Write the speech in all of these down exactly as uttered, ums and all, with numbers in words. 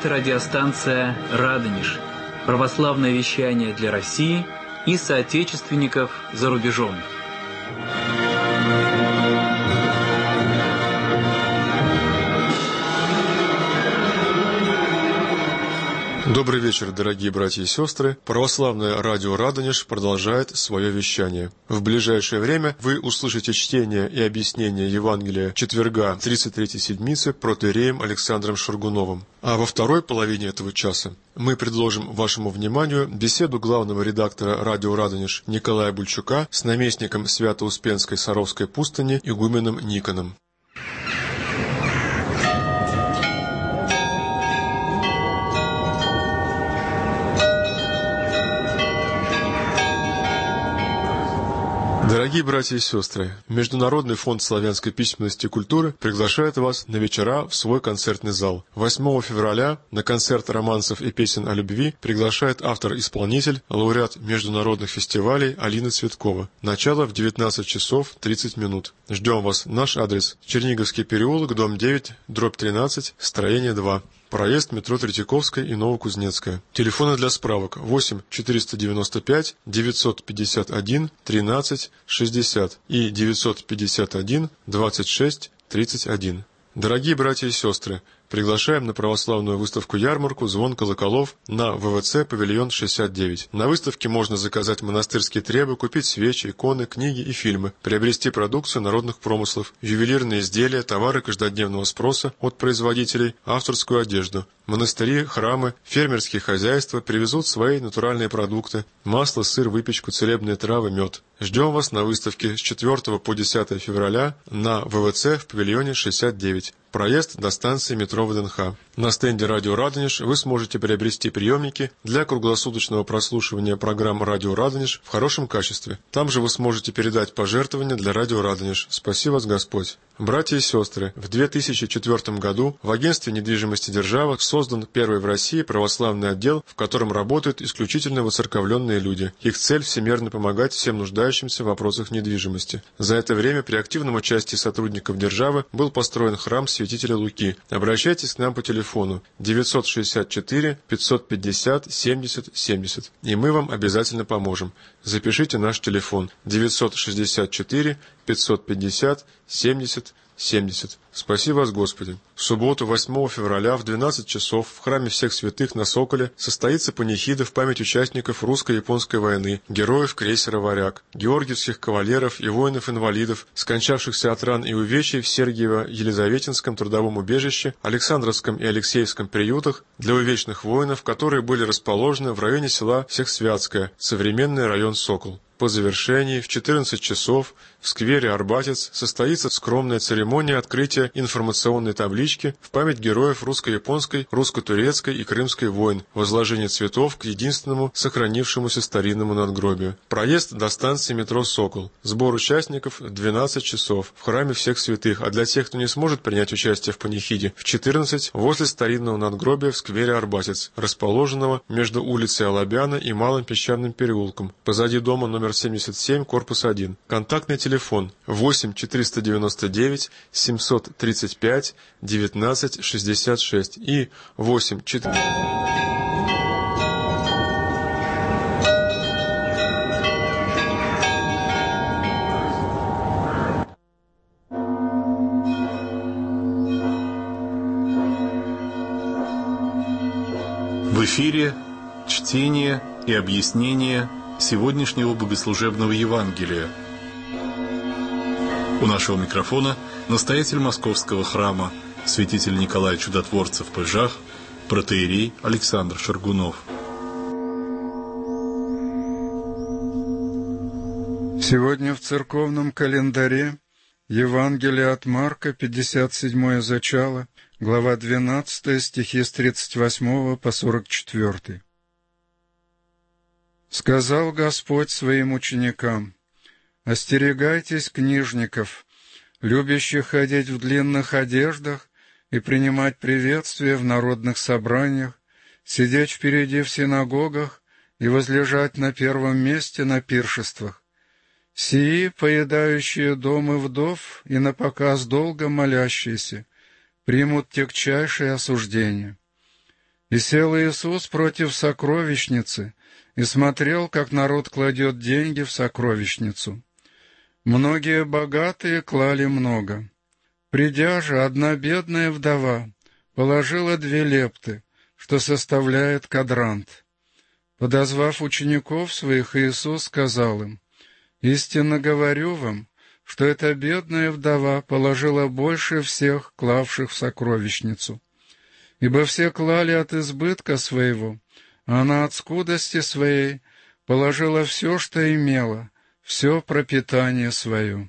Это радиостанция «Радонеж», православное вещание для России и соотечественников за рубежом. Добрый вечер, дорогие братья и сестры. Православное радио «Радонеж» продолжает свое вещание. В ближайшее время вы услышите чтение и объяснение Евангелия четверга тридцать третьей седмицы протоиереем Александром Шаргуновым. А во второй половине этого часа мы предложим вашему вниманию беседу главного редактора радио «Радонеж» Николая Бульчука с наместником Свято-Успенской Саровской пустыни игуменом Никоном. Дорогие братья и сестры, Международный фонд славянской письменности и культуры приглашает вас на вечера в свой концертный зал. восьмого февраля на концерт романсов и песен о любви приглашает автор-исполнитель, лауреат международных фестивалей Алина Цветкова. Начало в девятнадцать часов тридцать минут. Ждем вас. Наш адрес: Черниговский переулок, дом девять, дробь тринадцать, строение два. Проезд метро Третьяковская и Новокузнецкая. Телефоны для справок: восемь четыреста девяносто пять девятьсот пятьдесят один тринадцать шестьдесят и девятьсот пятьдесят один двадцать шесть тридцать один. Дорогие братья и сестры, приглашаем на православную выставку-ярмарку «Звон колоколов» на вэ вэ цэ «Павильон шестьдесят девять». На выставке можно заказать монастырские требы, купить свечи, иконы, книги и фильмы, приобрести продукцию народных промыслов, ювелирные изделия, товары каждодневного спроса от производителей, авторскую одежду. Монастыри, храмы, фермерские хозяйства привезут свои натуральные продукты: масло, сыр, выпечку, целебные травы, мед. Ждем вас на выставке с четвёртого по десятое февраля на вэ вэ цэ в «Павильоне шестьдесят девять». Проезд до станции метро вэ дэ эн ха. На стенде «Радио Радонеж» вы сможете приобрести приемники для круглосуточного прослушивания программ «Радио Радонеж» в хорошем качестве. Там же вы сможете передать пожертвования для «Радио Радонеж». Спаси вас Господь. Братья и сестры, в две тысячи четвёртом году в агентстве недвижимости «Держава» создан первый в России православный отдел, в котором работают исключительно воцерковленные люди. Их цель – всемерно помогать всем нуждающимся в вопросах недвижимости. За это время при активном участии сотрудников «Державы» был построен храм святителя Луки. Обращайтесь к нам по телефону девятьсот шестьдесят четыре пятьсот пятьдесят семьдесят семьдесят, и мы вам обязательно поможем. Запишите наш телефон девятьсот шестьдесят четыре пятьсот пятьдесят семьдесят семьдесят. Спаси вас, Господи! В субботу, восьмого февраля, в двенадцать часов в храме всех святых на Соколе состоится панихида в память участников русско-японской войны, героев крейсера «Варяг», георгиевских кавалеров и воинов-инвалидов, скончавшихся от ран и увечий в Сергиево-Елизаветинском трудовом убежище, Александровском и Алексеевском приютах для увечных воинов, которые были расположены в районе села Всехсвятское, современный район Сокол. По завершении в четырнадцать часов в сквере Арбатец состоится скромная церемония открытия информационной таблички в память героев русско-японской, русско-турецкой и крымской войн, возложение цветов к единственному сохранившемуся старинному надгробию. Проезд до станции метро «Сокол». Сбор участников в двенадцать часов в храме всех святых, а для тех, кто не сможет принять участие в панихиде, в четырнадцать возле старинного надгробия в сквере Арбатец, расположенного между улицей Алабяна и Малым Песчаным переулком, позади дома номер семьдесят семь, корпус один. Контактный телефон восемь четыреста девяносто девять семьсот тридцать пять девятнадцать шестьдесят шесть и восемь четыре... В эфире чтение и объяснение сегодняшнего богослужебного Евангелия. У нашего микрофона настоятель Московского храма, святитель Николай Чудотворцев Пыжах, протоиерей Александр Шаргунов. Сегодня в церковном календаре Евангелие от Марка, пятьдесят седьмое зачало, глава двенадцатая, стихи с тридцать восьмого по сорок четвёртый. «Сказал Господь своим ученикам: остерегайтесь книжников, любящих ходить в длинных одеждах и принимать приветствия в народных собраниях, сидеть впереди в синагогах и возлежать на первом месте на пиршествах. Сии, поедающие дом и вдов, и напоказ долго молящиеся, примут тягчайшее осуждение. И сел Иисус против сокровищницы, и смотрел, как народ кладет деньги в сокровищницу. Многие богатые клали много. Придя же, одна бедная вдова положила две лепты, что составляет квадрант. Подозвав учеников своих, Иисус сказал им: «Истинно говорю вам, что эта бедная вдова положила больше всех, клавших в сокровищницу. Ибо все клали от избытка своего, а она от скудости своей положила все, что имела, все пропитание свое».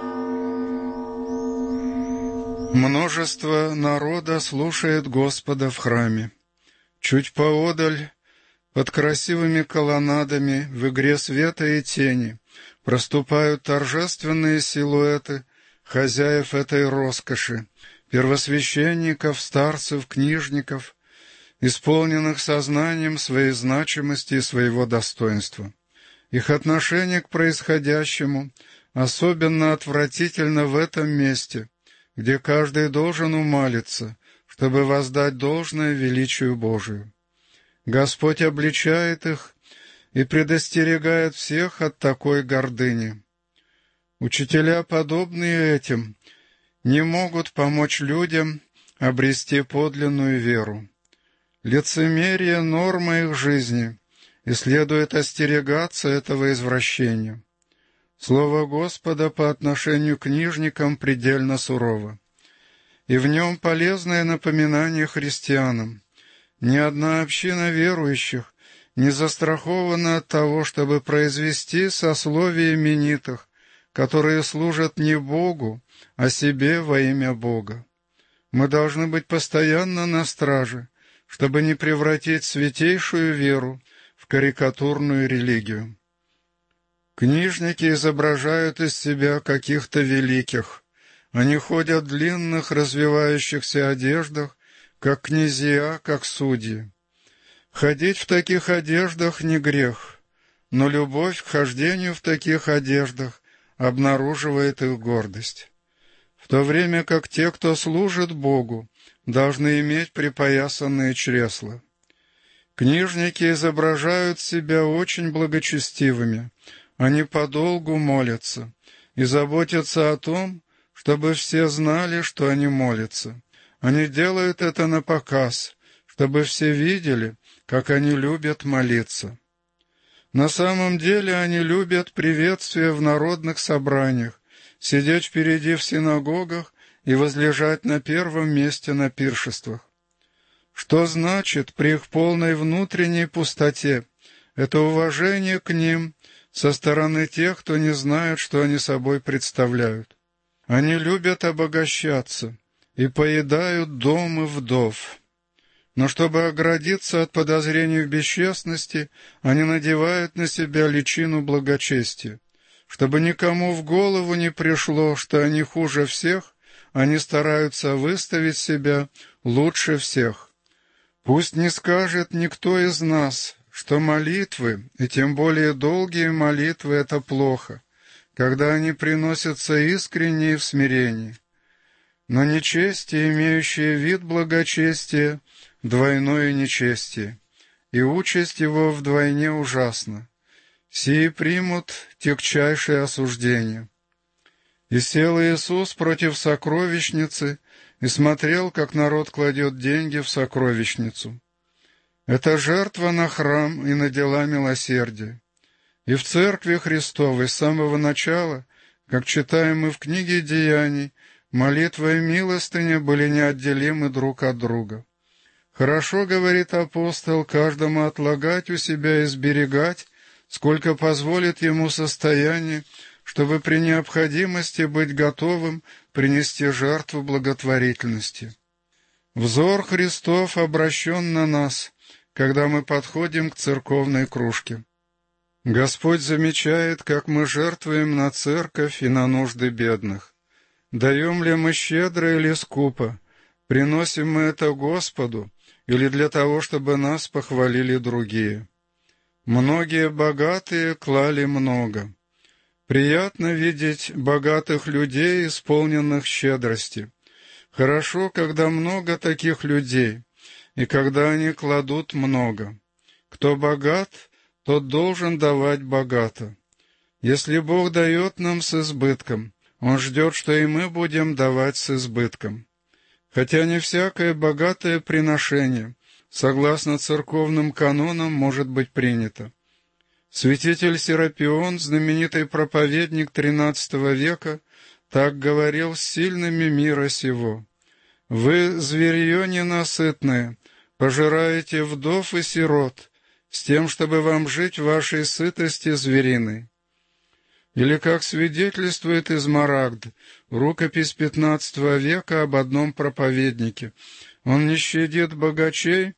Множество народа слушает Господа в храме. Чуть поодаль, под красивыми колоннадами, в игре света и тени, проступают торжественные силуэты хозяев этой роскоши, первосвященников, старцев, книжников, исполненных сознанием своей значимости и своего достоинства. Их отношение к происходящему особенно отвратительно в этом месте, где каждый должен умалиться, чтобы воздать должное величию Божию. Господь обличает их и предостерегает всех от такой гордыни. Учителя, подобные этим, не могут помочь людям обрести подлинную веру. Лицемерие — норма их жизни, и следует остерегаться этого извращения. Слово Господа по отношению к книжникам предельно сурово, и в нем полезное напоминание христианам. Ни одна община верующих не застрахована от того, чтобы произвести сословие именитых, которые служат не Богу, а себе во имя Бога. Мы должны быть постоянно на страже, чтобы не превратить святейшую веру в карикатурную религию. Книжники изображают из себя каких-то великих. Они ходят в длинных развивающихся одеждах, как князья, как судьи. Ходить в таких одеждах не грех, но любовь к хождению в таких одеждах обнаруживает их гордость. В то время как те, кто служит Богу, должны иметь припоясанные чресла. Книжники изображают себя очень благочестивыми. Они подолгу молятся и заботятся о том, чтобы все знали, что они молятся. Они делают это напоказ, чтобы все видели, как они любят молиться. На самом деле они любят приветствия в народных собраниях, сидеть впереди в синагогах и возлежать на первом месте на пиршествах. Что значит при их полной внутренней пустоте? Это уважение к ним со стороны тех, кто не знает, что они собой представляют. Они любят обогащаться и поедают дом и вдов. Но чтобы оградиться от подозрений в бесчестности, они надевают на себя личину благочестия. Чтобы никому в голову не пришло, что они хуже всех, они стараются выставить себя лучше всех. Пусть не скажет никто из нас, что молитвы, и тем более долгие молитвы, — это плохо, когда они приносятся искренне и в смирении. Но нечестие, имеющее вид благочестия, — двойное нечестие, и участь его вдвойне ужасна. Сии примут тягчайшее осуждение. И сел Иисус против сокровищницы и смотрел, как народ кладет деньги в сокровищницу. Это жертва на храм и на дела милосердия. И в Церкви Христовой с самого начала, как читаем мы в книге Деяний, молитва и милостыня были неотделимы друг от друга. Хорошо, говорит апостол, каждому отлагать у себя и сберегать, сколько позволит ему состояние, чтобы при необходимости быть готовым принести жертву благотворительности. Взор Христов обращен на нас, когда мы подходим к церковной кружке. Господь замечает, как мы жертвуем на церковь и на нужды бедных. Даем ли мы щедро или скупо? Приносим мы это Господу или для того, чтобы нас похвалили другие? Многие богатые клали много. Приятно видеть богатых людей, исполненных щедрости. Хорошо, когда много таких людей, и когда они кладут много. Кто богат, тот должен давать богато. Если Бог дает нам с избытком, Он ждет, что и мы будем давать с избытком. Хотя не всякое богатое приношение, согласно церковным канонам, может быть принято. Святитель Серапион, знаменитый проповедник тринадцатого века, так говорил с сильными мира сего: «Вы, зверье ненасытное, пожираете вдов и сирот, с тем, чтобы вам жить в вашей сытости звериной». Или, как свидетельствует Измарагд, рукопись пятнадцатого века об одном проповеднике, он не щадит богачей,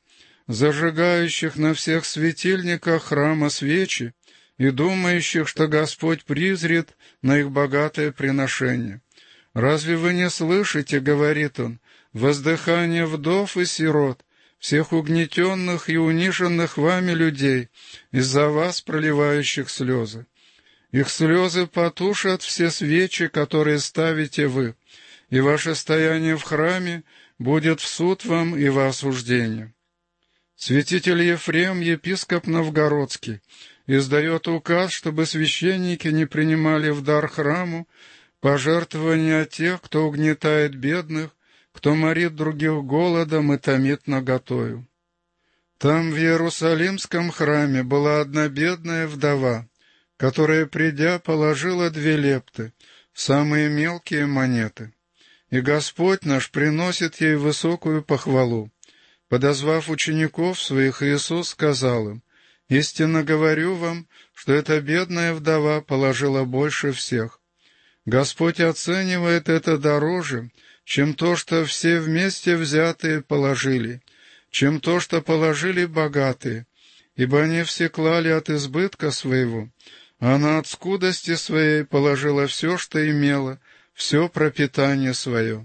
зажигающих на всех светильниках храма свечи и думающих, что Господь призрит на их богатое приношение. «Разве вы не слышите, — говорит он, — воздыхание вдов и сирот, всех угнетенных и униженных вами людей, из-за вас проливающих слезы? Их слезы потушат все свечи, которые ставите вы, и ваше стояние в храме будет в суд вам и во осуждение». Святитель Ефрем, епископ Новгородский, издает указ, чтобы священники не принимали в дар храму пожертвования тех, кто угнетает бедных, кто морит других голодом и томит наготою. Там, в Иерусалимском храме, была одна бедная вдова, которая, придя, положила две лепты, самые мелкие монеты. И Господь наш приносит ей высокую похвалу. Подозвав учеников своих, Иисус сказал им: «Истинно говорю вам, что эта бедная вдова положила больше всех. Господь оценивает это дороже, чем то, что все вместе взятые положили, чем то, что положили богатые, ибо они все клали от избытка своего, а она от скудости своей положила все, что имела, все пропитание свое».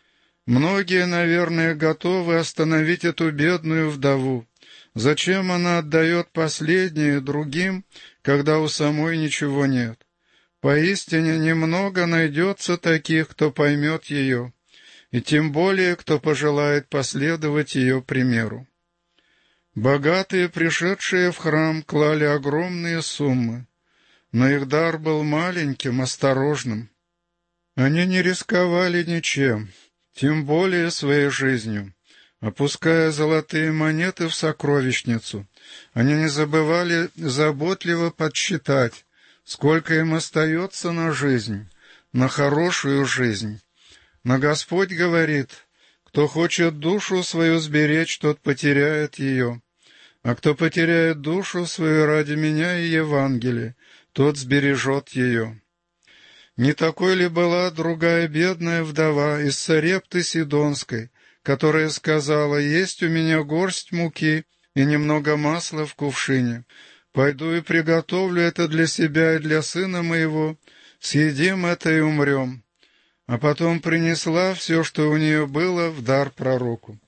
Многие, наверное, готовы остановить эту бедную вдову. Зачем она отдает последнее другим, когда у самой ничего нет? Поистине немного найдется таких, кто поймет ее, и тем более, кто пожелает последовать ее примеру. Богатые, пришедшие в храм, клали огромные суммы, но их дар был маленьким, осторожным. Они не рисковали ничем, тем более своей жизнью. Опуская золотые монеты в сокровищницу, они не забывали заботливо подсчитать, сколько им остается на жизнь, на хорошую жизнь. Но Господь говорит: «Кто хочет душу свою сберечь, тот потеряет ее, а кто потеряет душу свою ради меня и Евангелия, тот сбережет ее». Не такой ли была другая бедная вдова из Сарепты Сидонской, которая сказала: «Есть у меня горсть муки и немного масла в кувшине. Пойду и приготовлю это для себя и для сына моего, съедим это и умрем». А потом принесла все, что у нее было, в дар пророку.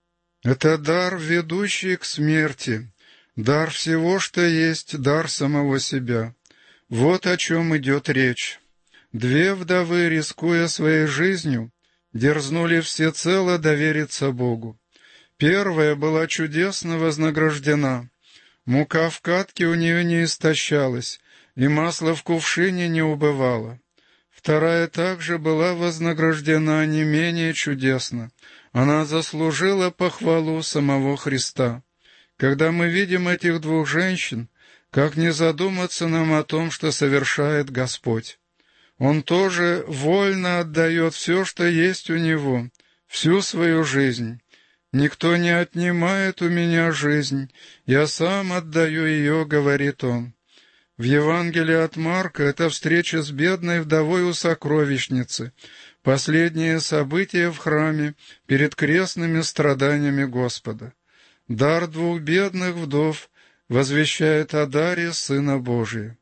Это дар, ведущий к смерти, дар всего, что есть, дар самого себя. Вот о чем идет речь. Две вдовы, рискуя своей жизнью, дерзнули всецело довериться Богу. Первая была чудесно вознаграждена. Мука в катке у нее не истощалась, и масло в кувшине не убывало. Вторая также была вознаграждена не менее чудесно. Она заслужила похвалу самого Христа. Когда мы видим этих двух женщин, как не задуматься нам о том, что совершает Господь? Он тоже вольно отдает все, что есть у Него, всю свою жизнь. «Никто не отнимает у меня жизнь, я сам отдаю ее», — говорит Он. В Евангелии от Марка это встреча с бедной вдовой у сокровищницы, последнее событие в храме перед крестными страданиями Господа. Дар двух бедных вдов возвещает о даре Сына Божия.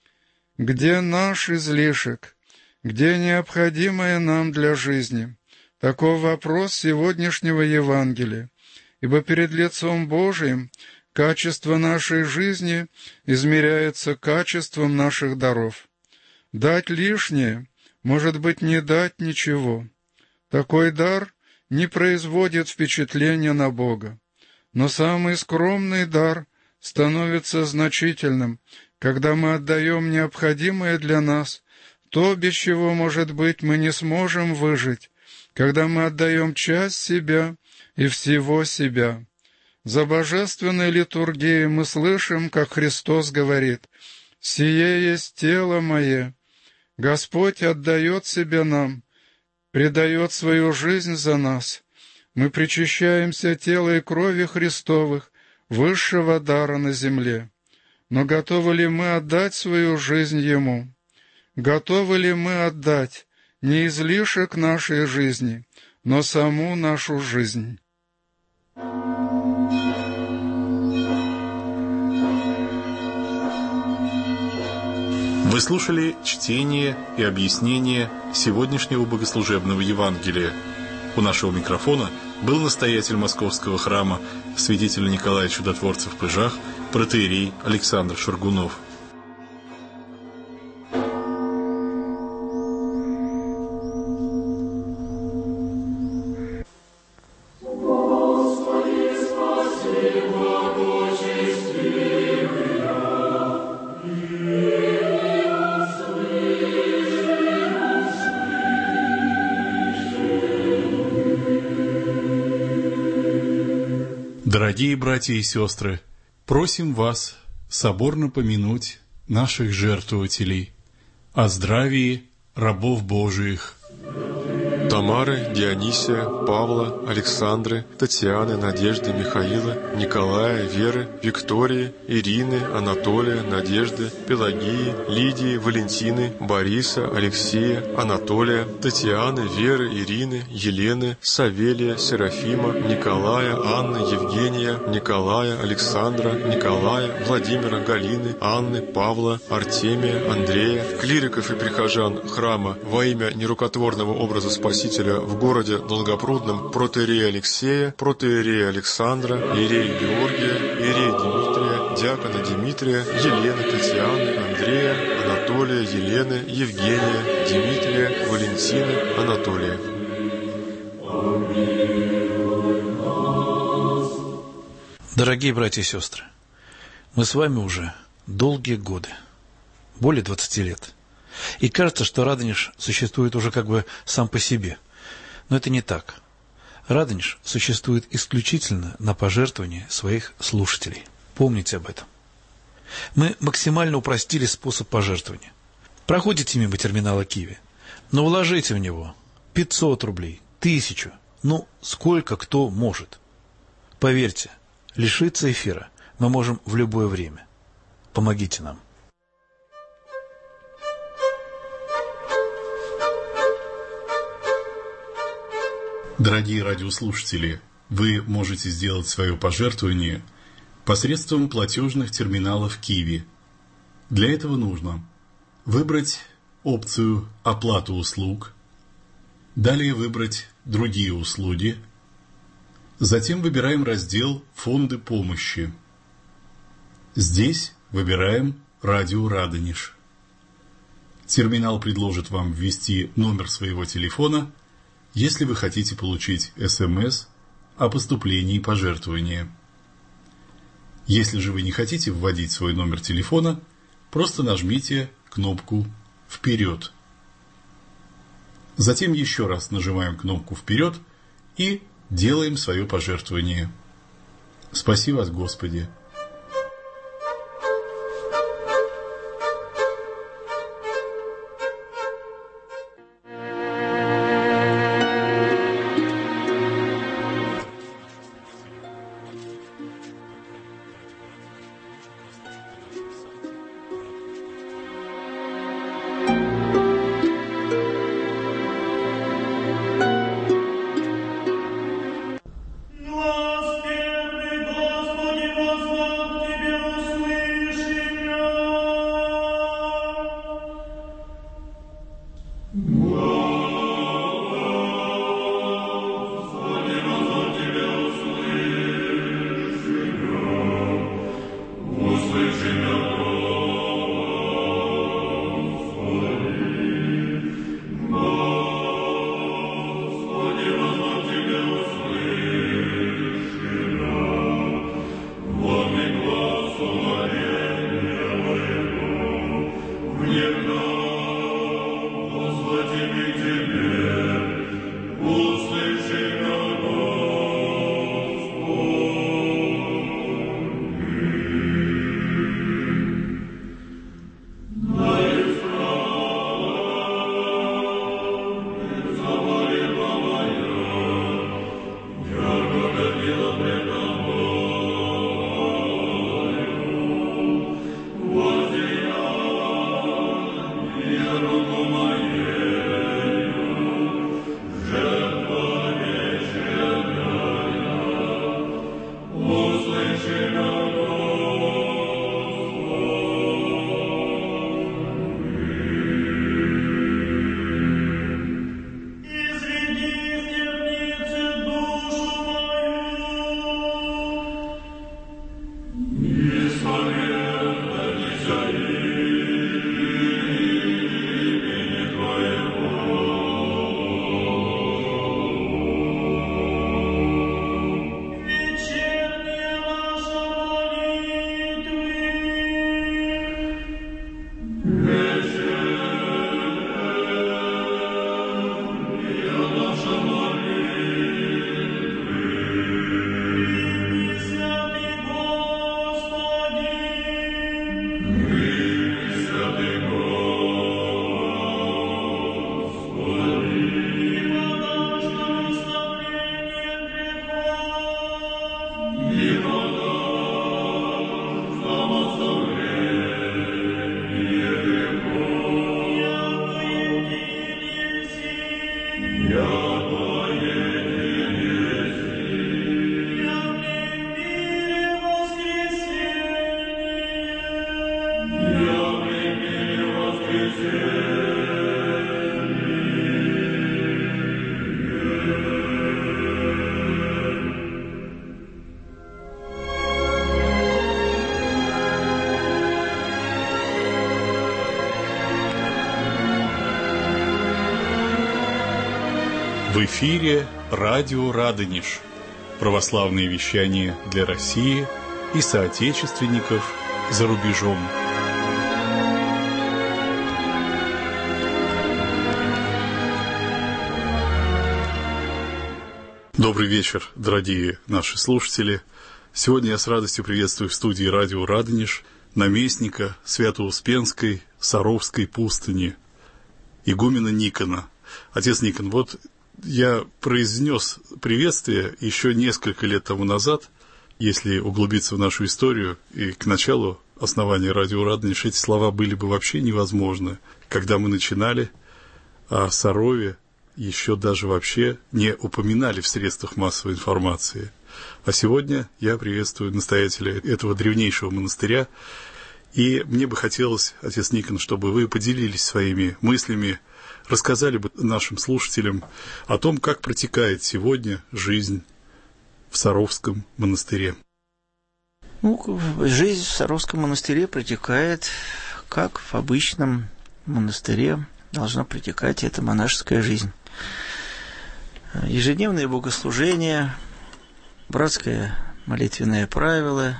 Где наш излишек? Где необходимое нам для жизни? Таков вопрос сегодняшнего Евангелия, ибо перед лицом Божиим качество нашей жизни измеряется качеством наших даров. Дать лишнее, может быть, не дать ничего. Такой дар не производит впечатления на Бога. Но самый скромный дар становится значительным, когда мы отдаем необходимое для нас, то, без чего, может быть, мы не сможем выжить, когда мы отдаем часть себя и всего себя. За божественной литургией мы слышим, как Христос говорит: «Сие есть тело мое». Господь отдает себя нам, предает свою жизнь за нас. Мы причащаемся тела и крови Христовых, высшего дара на земле. Но готовы ли мы отдать свою жизнь Ему? Готовы ли мы отдать не излишек нашей жизни, но саму нашу жизнь? Вы слушали чтение и объяснение сегодняшнего богослужебного Евангелия. У нашего микрофона был настоятель Московского храма святителя Николая Чудотворца в Пыжах, протоиерей Александр Шаргунов. Дорогие братья и сестры, просим вас соборно помянуть наших жертвователей, о здравии рабов Божиих. Тамары, Дионисия, Павла, Александры, Татьяны, Надежды, Михаила, Николая, Веры, Виктории, Ирины, Анатолия, Надежды, Пелагии, Лидии, Валентины, Бориса, Алексея, Анатолия, Татьяны, Веры, Ирины, Елены, Савелия, Серафима, Николая, Анны, Евгения, Николая, Александра, Николая, Владимира, Галины, Анны, Павла, Артемия, Андрея, клириков и прихожан храма во имя нерукотворного образа Спасителя в городе Долгопрудном, протоиерея Алексея, протоиерея Александра, иерея Георгия, иерея Дмитрия, диакона Дмитрия, Елены, Татьяны, Андрея, Анатолия, Елены, Евгения, Дмитрия, Валентины, Анатолия. Дорогие братья и сестры, мы с вами уже долгие годы, более двадцати лет. И кажется, что Радонеж существует уже как бы сам по себе. Но это не так. Радонеж существует исключительно на пожертвование своих слушателей. Помните об этом. Мы максимально упростили способ пожертвования. Проходите мимо терминала Киви, но вложите в него пятьсот рублей, тысячу, ну, сколько кто может. Поверьте, лишиться эфира мы можем в любое время. Помогите нам. Дорогие радиослушатели, вы можете сделать свое пожертвование посредством платежных терминалов Киви. Для этого нужно выбрать опцию «Оплата услуг», далее выбрать «Другие услуги», затем выбираем раздел «Фонды помощи». Здесь выбираем «Радио Радонеж». Терминал предложит вам ввести номер своего телефона, если вы хотите получить СМС о поступлении пожертвования. Если же вы не хотите вводить свой номер телефона, просто нажмите кнопку «Вперед». Затем еще раз нажимаем кнопку «Вперед» и делаем свое пожертвование. Спаси вас, Господи! Господи, Господи, В эфире радио «Радонеж». Православные вещания для России и соотечественников за рубежом. Добрый вечер, дорогие наши слушатели. Сегодня я с радостью приветствую в студии радио «Радонеж» наместника Свято-Успенской Саровской пустыни, игумена Никона. Отец Никон, вот я произнес приветствие еще несколько лет тому назад, если углубиться в нашу историю, и к началу основания радио «Радонеж» эти слова были бы вообще невозможны. Когда мы начинали, о Сарове еще даже вообще не упоминали в средствах массовой информации. А сегодня я приветствую настоятеля этого древнейшего монастыря, и мне бы хотелось, отец Никон, чтобы вы поделились своими мыслями, рассказали бы нашим слушателям о том, как протекает сегодня жизнь в Саровском монастыре. Ну, жизнь в Саровском монастыре протекает, как в обычном монастыре должна протекать эта монашеская жизнь. Ежедневные богослужения, братское молитвенное правило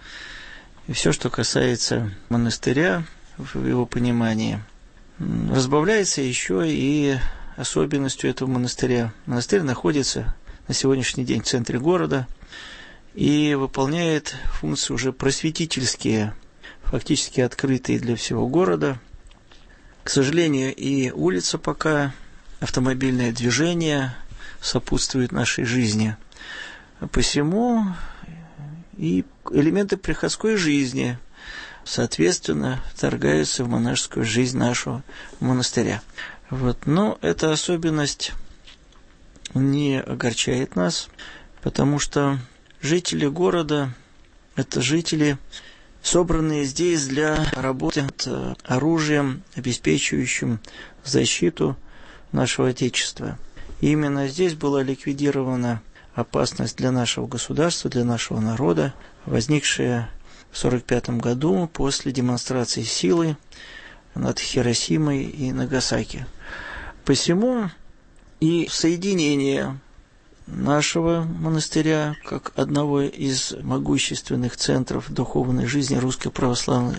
и все, что касается монастыря в его понимании, разбавляется еще и особенностью этого монастыря. Монастырь находится на сегодняшний день в центре города и выполняет функции уже просветительские, фактически открытые для всего города. К сожалению, и улица пока, автомобильное движение сопутствует нашей жизни. Посему и элементы приходской жизни, соответственно, вторгаются в монашескую жизнь нашего монастыря. Вот. Но эта особенность не огорчает нас, потому что жители города – это жители, собранные здесь для работы над оружием, обеспечивающим защиту нашего Отечества. И именно здесь была ликвидирована опасность для нашего государства, для нашего народа, возникшая в сорок пятом году после демонстрации силы над Хиросимой и Нагасаки. Посему и соединение нашего монастыря как одного из могущественных центров духовной жизни Русской Православной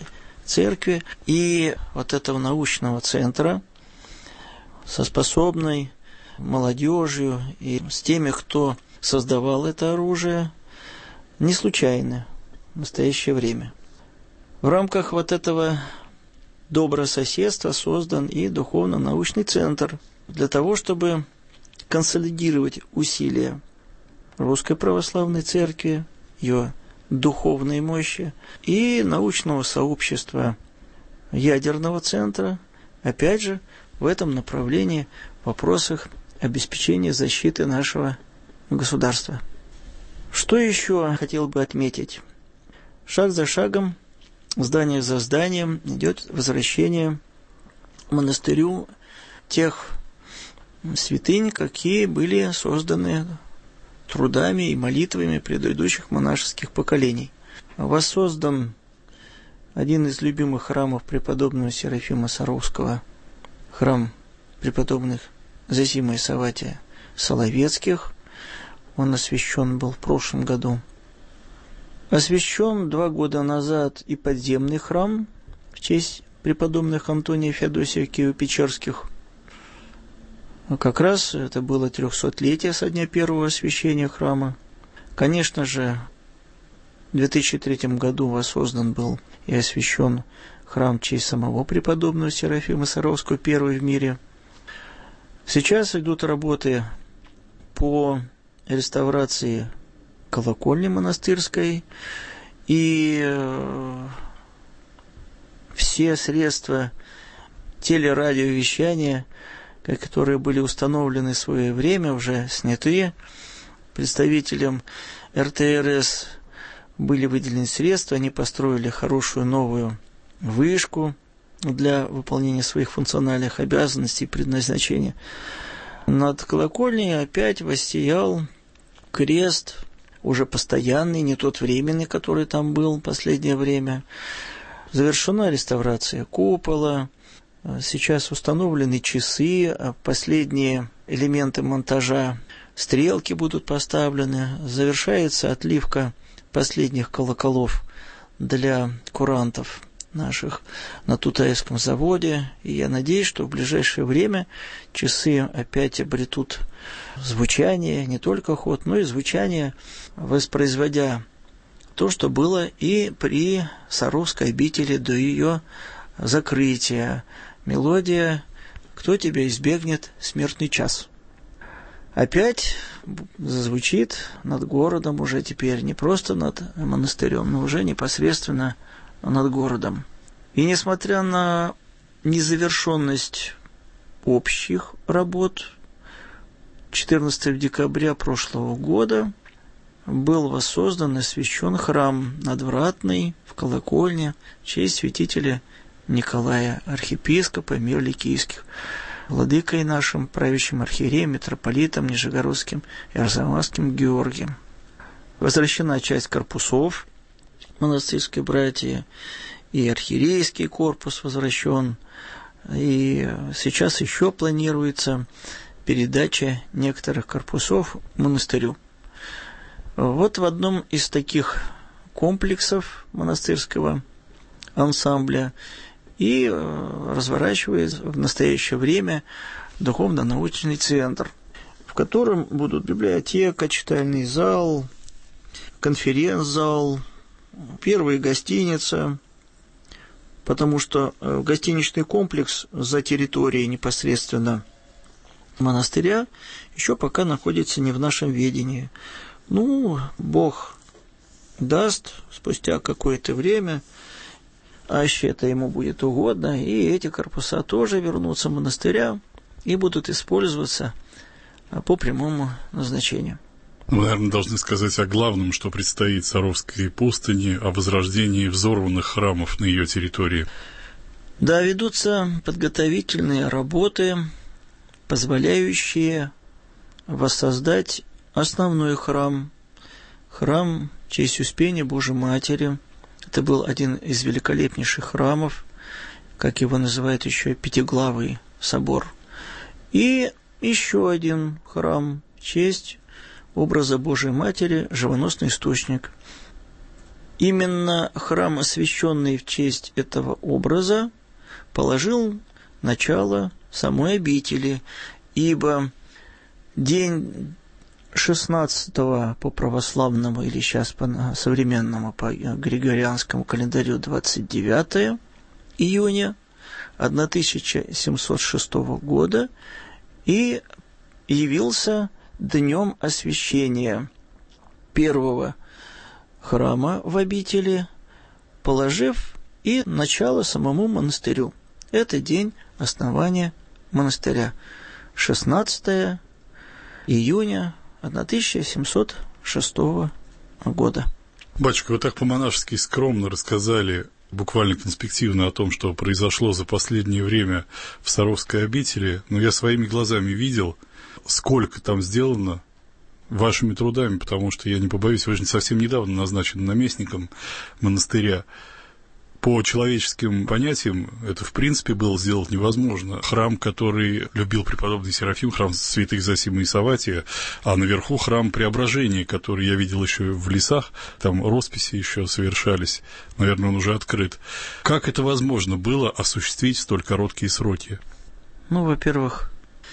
церкви и вот этого научного центра со способной молодежью и с теми, кто создавал это оружие, не случайны в настоящее время. В рамках вот этого добрососедства создан и духовно-научный центр для того, чтобы консолидировать усилия Русской Православной Церкви, ее духовной мощи и научного сообщества ядерного центра, опять же, в этом направлении в вопросах обеспечения защиты нашего государства. Что еще хотел бы отметить? Шаг за шагом, здание за зданием идет возвращение монастырю тех святынь, какие были созданы трудами и молитвами предыдущих монашеских поколений. Воссоздан один из любимых храмов преподобного Серафима Саровского, храм преподобных Зосима и Савватия Соловецких. Он освящен был в прошлом году. Освящен два года назад и подземный храм в честь преподобных Антония и Феодосия Киево-Печерских. Как раз это было трехсотлетие со дня первого освящения храма. Конечно же, в две тысячи третьем году воссоздан был и освящен храм в честь самого преподобного Серафима Саровского, первый в мире. Сейчас идут работы по реставрации колокольни монастырской, и все средства телерадиовещания, которые были установлены в свое время, уже сняты. Представителям эр тэ эр эс были выделены средства, они построили хорошую новую вышку для выполнения своих функциональных обязанностей и предназначения. Над колокольней опять воссиял крест, уже постоянный, не тот временный, который там был в последнее время. Завершена реставрация купола, сейчас установлены часы, последние элементы монтажа, стрелки будут поставлены, завершается отливка последних колоколов для курантов наших на Тутаевском заводе, и я надеюсь, что в ближайшее время часы опять обретут звучание, не только ход, но и звучание, воспроизводя то, что было и при Саровской обители до ее закрытия. Мелодия «Кто тебя избегнет, смертный час». Опять зазвучит над городом, уже теперь не просто над монастырем, но уже непосредственно над городом. И несмотря на незавершенность общих работ, четырнадцатого декабря прошлого года был воссоздан и освящен храм надвратный в колокольне в честь святителя Николая, архиепископа мир Киевских, владыкой нашим, правящим архиереем, митрополитом Нижегородским и Арзамасским Георгием. Возвращена часть корпусов монастырской братьи, и архиерейский корпус возвращен, и сейчас еще планируется передача некоторых корпусов монастырю. Вот в одном из таких комплексов монастырского ансамбля и разворачивается в настоящее время духовно-научный центр, в котором будут библиотека, читальный зал, конференц-зал, первая гостиница, потому что гостиничный комплекс за территорией непосредственно монастыря еще пока находится не в нашем ведении. Ну, Бог даст спустя какое-то время, аще это ему будет угодно, и эти корпуса тоже вернутся в монастыря и будут использоваться по прямому назначению. Мы, наверное, должны сказать о главном, что предстоит Саровской пустыне, о возрождении взорванных храмов на ее территории. Да, ведутся подготовительные работы, позволяющие воссоздать основной храм, храм в честь Успения Божией Матери. Это был один из великолепнейших храмов, как его называют еще, Пятиглавый собор. И еще один храм в честь образа Божией Матери, живоносный источник. Именно храм, освященный в честь этого образа, положил начало самой обители, ибо день шестнадцатого по православному, или сейчас по современному, по григорианскому календарю двадцать девятого июня тысяча семьсот шестого года и явился днем освящения первого храма в обители, положив и начало самому монастырю. Это день основания монастыря, шестнадцатого июня тысяча семьсот шестого года. Батюшка, вы так по-монашески скромно рассказали, буквально конспективно, о том, что произошло за последнее время в Саровской обители, но я своими глазами видел, сколько там сделано вашими трудами, потому что, я не побоюсь, вы же совсем недавно назначены наместником монастыря. По человеческим понятиям это, в принципе, было сделать невозможно. Храм, который любил преподобный Серафим, храм святых Зосимы и Савватия, а наверху храм Преображения, который я видел еще в лесах, там росписи еще совершались, наверное, он уже открыт. Как это возможно было осуществить в столь короткие сроки? Ну, во-первых,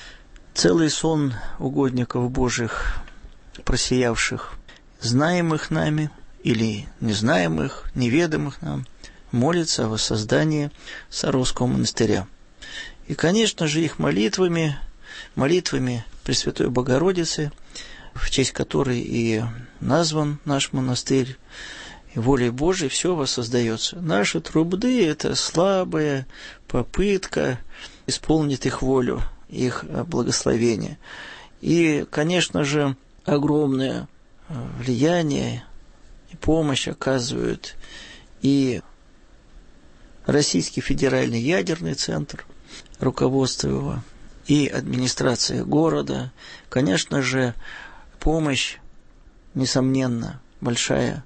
целый сон угодников Божьих, просиявших, знаемых нами или незнаемых, неведомых нам, молится о воссоздании Саровского монастыря. И, конечно же, их молитвами, молитвами Пресвятой Богородицы, в честь которой и назван наш монастырь, и волей Божией все воссоздается. Наши труды – это слабая попытка исполнить их волю, их благословение. И, конечно же, огромное влияние и помощь оказывают и Российский федеральный ядерный центр, руководство его, и администрация города. Конечно же, помощь, несомненно, большая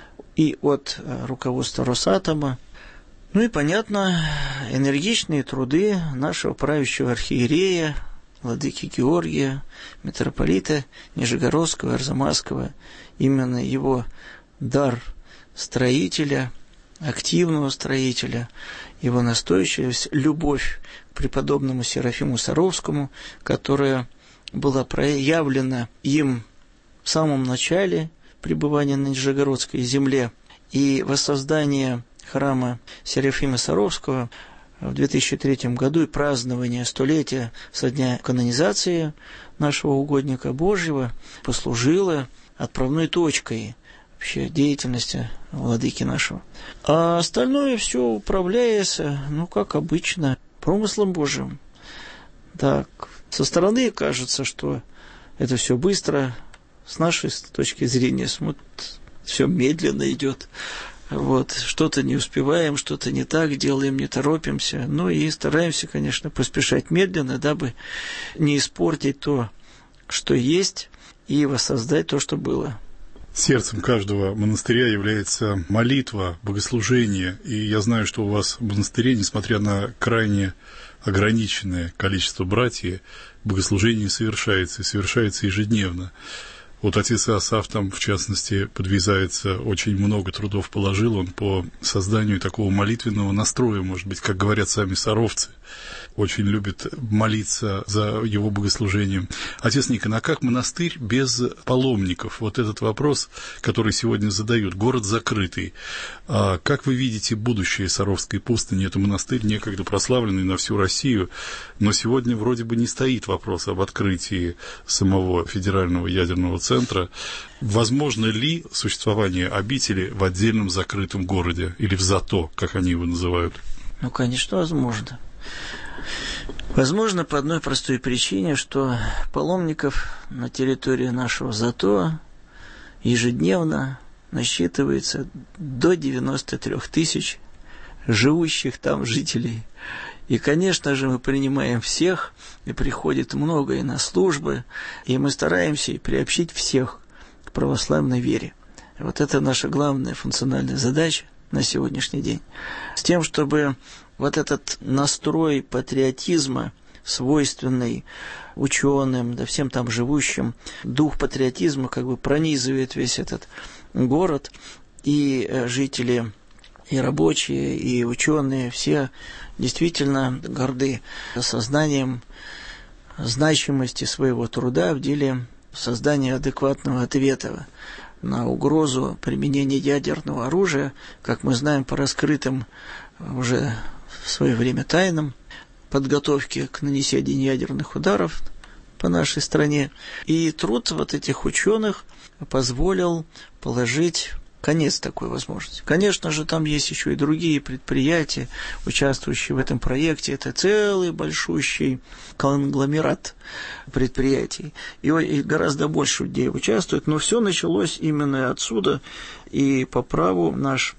и от руководства Росатома. Ну и, понятно, энергичные труды нашего правящего архиерея, владыки Георгия, митрополита Нижегородского, Арзамасского, именно его дар строителя, активного строителя, его настойчивость, любовь к преподобному Серафиму Саровскому, которая была проявлена им в самом начале пребывания на Нижегородской земле, и воссоздание храма Серафима Саровского в две тысячи третьем году и празднование столетия со дня канонизации нашего угодника Божьего послужило отправной точкой вообще деятельности владыки нашего. А остальное все управляется, ну, как обычно, промыслом Божьим. Так, со стороны кажется, что это все быстро, с нашей точки зрения, смотрит, все медленно идет. Вот, что-то не успеваем, что-то не так делаем, не торопимся. Ну и стараемся, конечно, поспешать медленно, дабы не испортить то, что есть, и воссоздать то, что было. Сердцем каждого монастыря является молитва, богослужение. И я знаю, что у вас в монастыре, несмотря на крайне ограниченное количество братьев, богослужение совершается, и совершается ежедневно. Вот отец Иосаф там, в частности, подвязается, очень много трудов положил он по созданию такого молитвенного настроя, может быть, как говорят сами саровцы. Очень любит молиться за его богослужением. Отец Никон, а как монастырь без паломников? Вот этот вопрос, который сегодня задают. Город закрытый. А как вы видите будущее Саровской пустыни? Это монастырь, некогда прославленный на всю Россию, но сегодня вроде бы не стоит вопрос об открытии самого федерального ядерного центра. Возможно ли существование обители в отдельном закрытом городе? Или в ЗАТО, как они его называют? Ну, конечно, возможно. Возможно, по одной простой причине, что паломников на территории нашего ЗАТО ежедневно насчитывается до девяноста трёх тысяч живущих там жителей. И, конечно же, мы принимаем всех, и приходит много и на службы, и мы стараемся и приобщить всех к православной вере. Вот это наша главная функциональная задача на сегодняшний день. С тем, чтобы вот этот настрой патриотизма, свойственный ученым, да всем там живущим, дух патриотизма как бы пронизывает весь этот город. и жители, и рабочие, и ученые, все действительно горды сознанием значимости своего труда в деле создания адекватного ответа на угрозу применения ядерного оружия, как мы знаем по раскрытым уже в свое время тайнам подготовки к нанесению ядерных ударов по нашей стране. И труд вот этих ученых позволил положить конец такой возможности. Конечно же, там есть еще и другие предприятия, участвующие в этом проекте. Это целый большущий конгломерат предприятий. И гораздо больше людей участвует. Но все началось именно отсюда. И по праву наш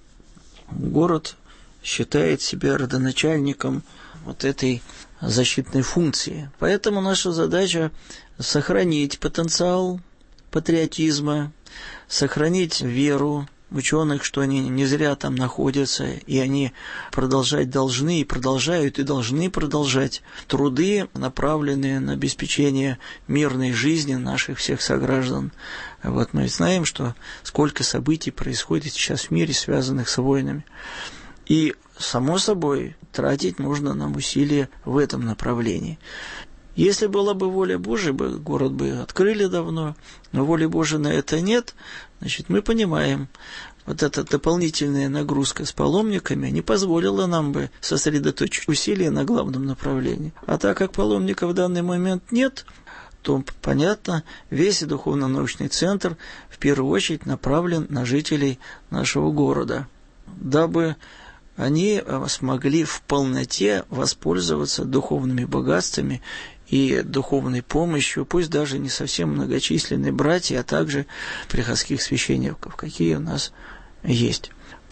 город считает себя родоначальником вот этой защитной функции. Поэтому наша задача сохранить потенциал патриотизма, сохранить веру ученых, что они не зря там находятся, и они продолжать должны, и продолжают, и должны продолжать труды, направленные на обеспечение мирной жизни наших всех сограждан. Вот мы знаем, что сколько событий происходит сейчас в мире, связанных с войнами. И, само собой, тратить нужно нам усилия в этом направлении. Если была бы воля Божия, город бы открыли давно, но воли Божией на это нет, значит, мы понимаем, вот эта дополнительная нагрузка с паломниками не позволила нам бы сосредоточить усилия на главном направлении. А так как паломников в данный момент нет, то, понятно, весь духовно-научный центр в первую очередь направлен на жителей нашего города, дабы они смогли в полноте воспользоваться духовными богатствами и духовной помощью, пусть даже не совсем многочисленные братья, а также приходских священников, какие у нас есть.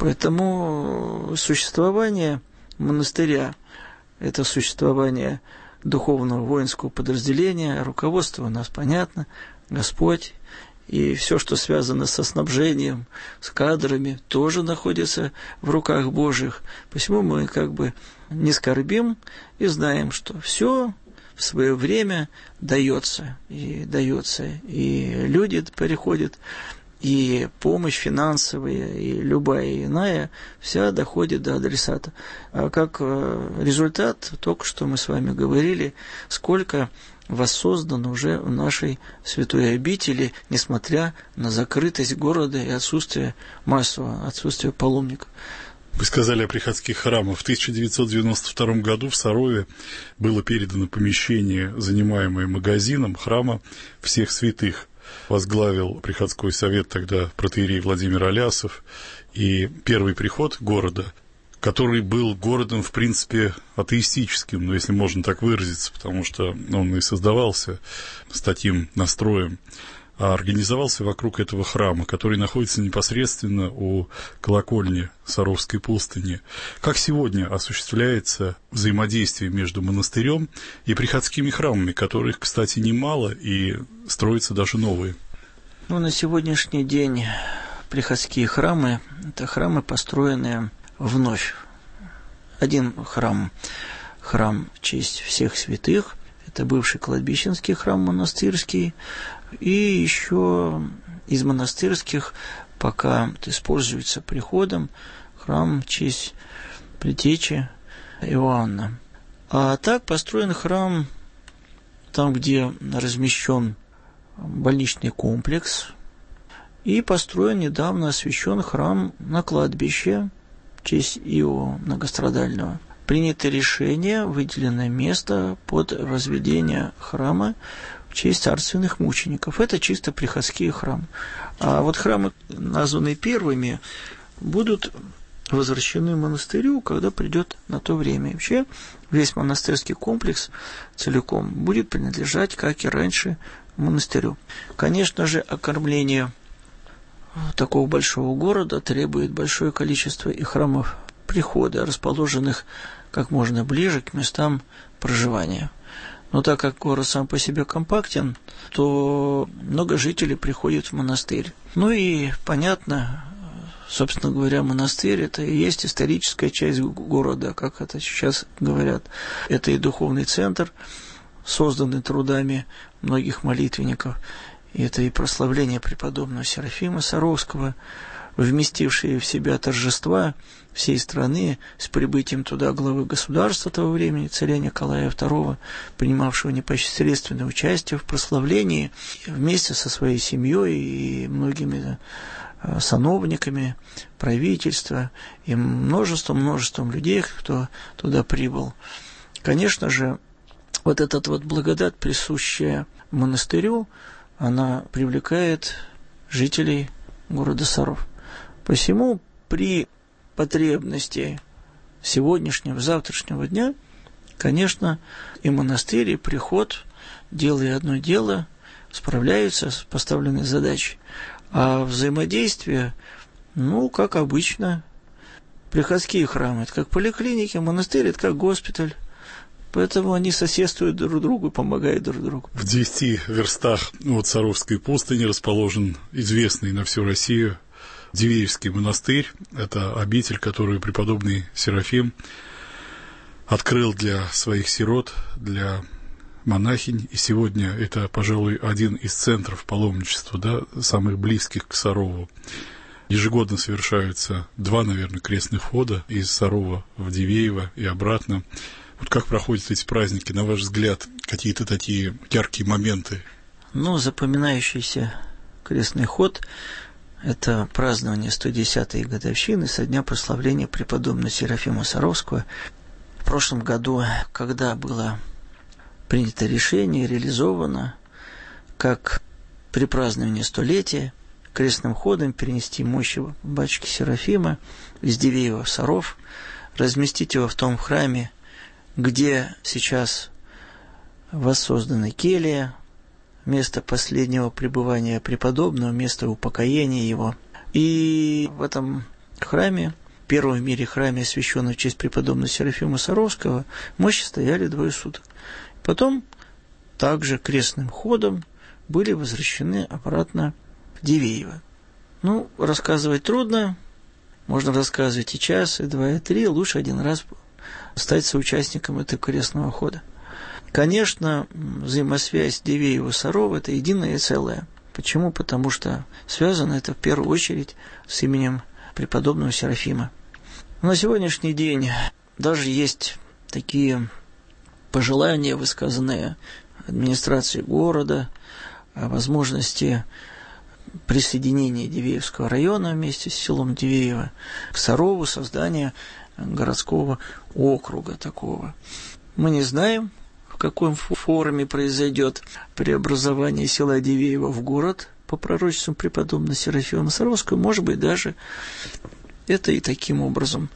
Поэтому существование монастыря – это существование духовного воинского подразделения, руководство у нас понятно, Господь, и все, что связано со снабжением, с кадрами, тоже находится в руках Божьих. Посему мы как бы не скорбим и знаем, что все в свое время дается, и дается, и люди переходят, и помощь финансовая, и любая иная, вся доходит до адресата. А как результат, только что мы с вами говорили, сколько воссоздано уже в нашей святой обители, несмотря на закрытость города и отсутствие массового, отсутствие паломников. Вы сказали о приходских храмах. В тысяча девятьсот девяносто втором году в Сарове было передано помещение, занимаемое магазином храма всех святых. Возглавил приходской совет тогда протоиерей Владимир Алясов. И первый приход города, который был городом, в принципе, атеистическим, ну, если можно так выразиться, потому что он и создавался с таким настроем, а организовался вокруг этого храма, который находится непосредственно у колокольни Саровской пустыни. Как сегодня осуществляется взаимодействие между монастырем и приходскими храмами, которых, кстати, немало, и строятся даже новые? Ну, на сегодняшний день приходские храмы – это храмы, построенные вновь. Один храм, храм в честь всех святых, это бывший кладбищенский храм монастырский, и еще из монастырских пока используется приходом храм в честь предтечи Иоанна. А так построен храм там, где размещен больничный комплекс, и построен недавно освящен храм на кладбище в честь Иова Многострадального. Принято решение, выделено место под возведение храма в честь царственных мучеников. Это чисто приходские храмы. А вот храмы, названные первыми, будут возвращены монастырю, когда придет на то время. И вообще весь монастырский комплекс целиком будет принадлежать, как и раньше, монастырю. Конечно же, окормление такого большого города требует большое количество и храмов прихода, расположенных как можно ближе к местам проживания. Но так как город сам по себе компактен, то много жителей приходит в монастырь. Ну и понятно, собственно говоря, монастырь – это и есть историческая часть города, как это сейчас говорят. Это и духовный центр, созданный трудами многих молитвенников. И это и прославление преподобного Серафима Саровского, вместившие в себя торжества всей страны с прибытием туда главы государства того времени, царя Николая второго, принимавшего непосредственное участие в прославлении вместе со своей семьей и многими сановниками правительства и множеством-множеством людей, кто туда прибыл. Конечно же, вот эта вот благодать, присущая монастырю, она привлекает жителей города Саров. Посему при потребности сегодняшнего, завтрашнего дня, конечно, и монастырь, и приход, делая одно дело, справляются с поставленной задачей. А взаимодействие, ну, как обычно, приходские храмы, это как поликлиники, монастырь, это как госпиталь. Поэтому они соседствуют друг другу и помогают друг другу. В десяти верстах от Саровской пустыни расположен известный на всю Россию Дивеевский монастырь. Это обитель, которую преподобный Серафим открыл для своих сирот, для монахинь. И сегодня это, пожалуй, один из центров паломничества, да, самых близких к Сарову. Ежегодно совершаются два, наверное, крестных хода из Сарова в Дивеево и обратно. Вот как проходят эти праздники, на ваш взгляд, какие-то такие яркие моменты? Ну, запоминающийся крестный ход – это празднование сто десятой годовщины со дня прославления преподобного Серафима Саровского. В прошлом году, когда было принято решение, реализовано, как при праздновании столетия крестным ходом перенести мощи батюшки Серафима из Дивеева в Саров, разместить его в том храме, где сейчас воссоздана келья, место последнего пребывания преподобного, место упокоения его. И в этом храме, первом в мире храме, освященном в честь преподобного Серафима Саровского, мощи стояли двое суток. Потом также крестным ходом были возвращены обратно в Дивеево. Ну, рассказывать трудно, можно рассказывать и час, и два, и три, лучше один раз стать соучастником этого крестного хода. Конечно, взаимосвязь Дивеева-Сарова – это единое целое. Почему? Потому что связано это в первую очередь с именем преподобного Серафима. На сегодняшний день даже есть такие пожелания, высказанные администрацией города, о возможности присоединения Дивеевского района вместе с селом Дивеево к Сарову, создания городского округа такого. Мы не знаем, в каком форме произойдет преобразование села Дивеево в город по пророчествам преподобного Серафима Саровского. Может быть, даже это и таким образом.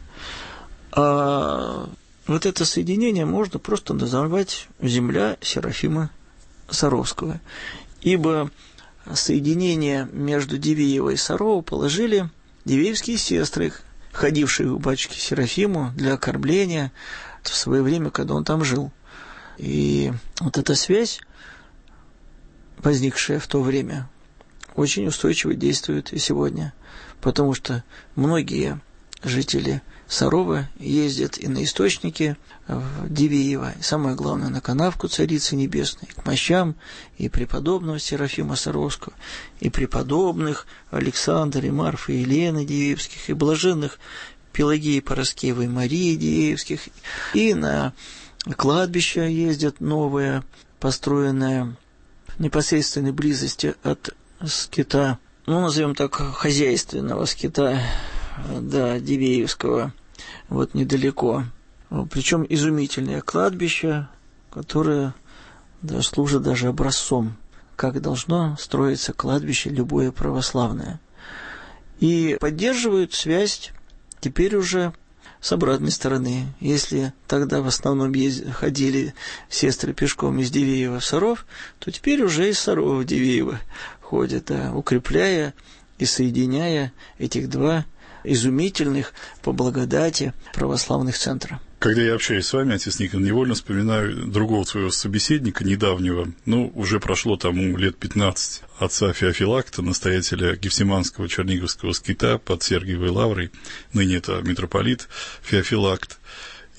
А вот это соединение можно просто называть земля Серафима Саровского. Ибо соединение между Дивеево и Сарово положили дивеевские сестры, ходившие к батюшке Серафиму для окормления в свое время, когда он там жил. И вот эта связь, возникшая в то время, очень устойчиво действует и сегодня, потому что многие жители Сарова ездят и на источники в Дивеево, и самое главное, на канавку Царицы Небесной, к мощам и преподобного Серафима Саровского, и преподобных Александра, и Марфы, и Елены Дивеевских, и блаженных Пелагеи Параскевой, Марии Дивеевских, и на кладбище ездят новое, построенное в непосредственной близости от скита, ну, назовем так, хозяйственного скита, да, Дивеевского, вот недалеко. Причем изумительное кладбище, которое да, служит даже образцом, как должно строиться кладбище любое православное. И поддерживают связь теперь уже с обратной стороны. Если тогда в основном ездили, ходили сестры пешком из Дивеева в Саров, то теперь уже из Сарова в Дивеево ходят, да, укрепляя и соединяя этих два изумительных по благодати православных центра. Когда я общаюсь с вами, отец Никон, невольно вспоминаю другого своего собеседника недавнего, ну, уже прошло тому лет пятнадцать, отца Феофилакта, настоятеля Гефсиманского Черниговского скита под Сергиевой лаврой, ныне это митрополит Феофилакт.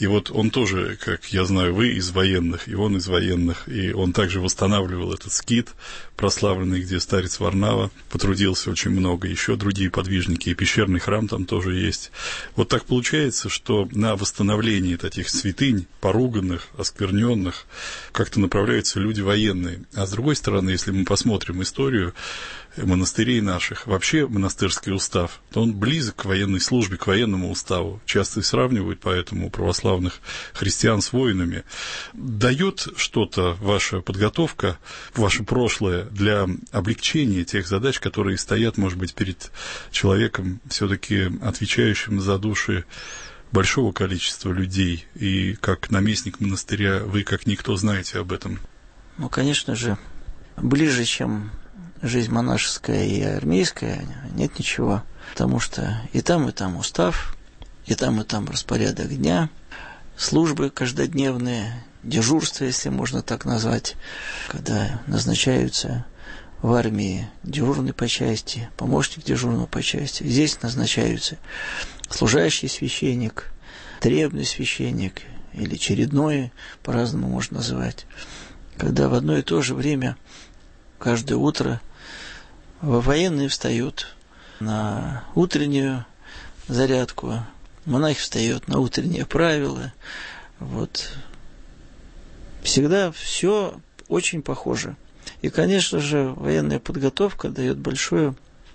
И вот он тоже, как я знаю, вы из военных, и он из военных, и он также восстанавливал этот скит прославленный, где старец Варнава потрудился очень много, еще другие подвижники, и пещерный храм там тоже есть. Вот так получается, что на восстановление таких святынь, поруганных, оскверненных, как-то направляются люди военные. А с другой стороны, если мы посмотрим историю монастырей наших, вообще монастырский устав, то он близок к военной службе, к военному уставу. Часто и сравнивают поэтому православных христиан с воинами. Дает что-то ваша подготовка, ваше прошлое для облегчения тех задач, которые стоят, может быть, перед человеком, все-таки отвечающим за души большого количества людей, и как наместник монастыря вы, как никто, знаете об этом? Ну, конечно же, ближе, чем жизнь монашеская и армейская, нет ничего, потому что и там, и там устав, и там, и там распорядок дня, службы каждодневные, дежурства, если можно так назвать, когда назначаются в армии дежурный по части, помощник дежурного по части. Здесь назначаются служащий священник, требный священник или чередной, по-разному можно называть, когда в одно и то же время каждое утро военные встают на утреннюю зарядку, монахи встают на утренние правила. Вот. Всегда все очень похоже. И, конечно же, военная подготовка дает большое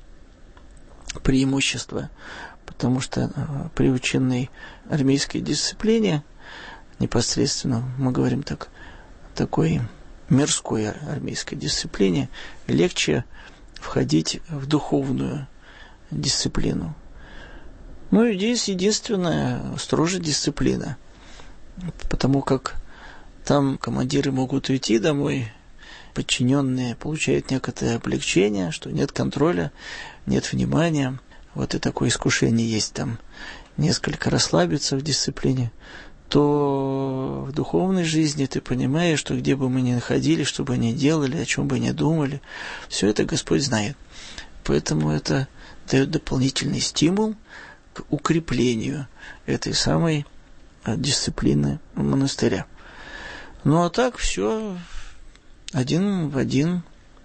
преимущество, потому что приученный армейской дисциплине, непосредственно, мы говорим так, такой мирской армейской дисциплине, легче входить в духовную дисциплину. Ну и здесь единственная строже дисциплина, потому как там командиры могут уйти домой, подчиненные получают некоторое облегчение, что нет контроля, нет внимания. Вот и такое искушение есть там несколько расслабиться в дисциплине, то в духовной жизни ты понимаешь, что где бы мы ни находились, что бы ни делали, о чем бы ни думали, все это Господь знает. Поэтому это дает дополнительный стимул к укреплению этой самой дисциплины монастыря. Ну а так все один в один.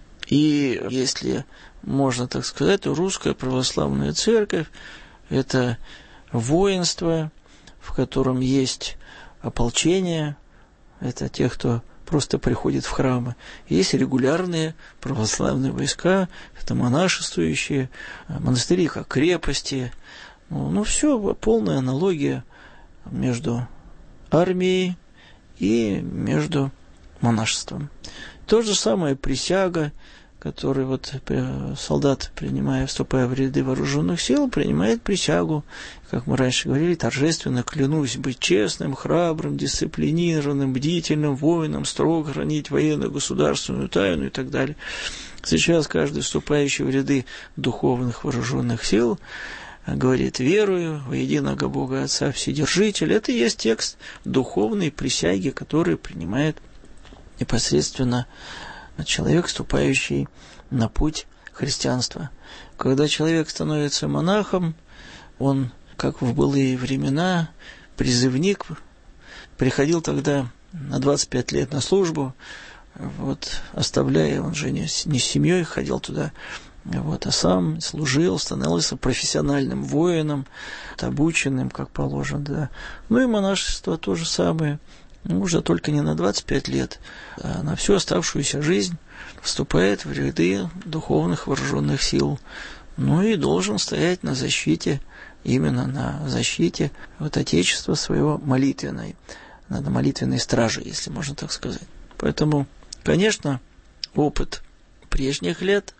И если можно так сказать, то русская православная церковь – это воинство, в котором есть ополчение, это те, кто просто приходит в храмы. Есть регулярные православные войска, это монашествующие, монастыри как крепости. Ну, ну все, полная аналогия между армией и между монашеством. То же самое присяга, который вот солдат, принимая, вступая в ряды вооруженных сил, принимает присягу, как мы раньше говорили, торжественно клянусь быть честным, храбрым, дисциплинированным, бдительным воином, строго хранить военную государственную тайну и так далее. Сейчас каждый, вступающий в ряды духовных вооруженных сил, говорит: верую во единого Бога Отца Вседержителя. Это и есть текст духовной присяги, который принимает непосредственно человек, вступающий на путь христианства. Когда человек становится монахом, он, как в былые времена, призывник, приходил тогда на двадцать пять лет на службу, вот, оставляя, он же не, не с семьей ходил туда, вот, а сам служил, становился профессиональным воином, обученным, как положено, да. Ну и монашество то же самое. Ну, уже только не на двадцать пять лет, а на всю оставшуюся жизнь вступает в ряды духовных вооруженных сил. Ну и должен стоять на защите, именно на защите вот Отечества своего молитвенной, на молитвенной страже, если можно так сказать. Поэтому, конечно, опыт прежних лет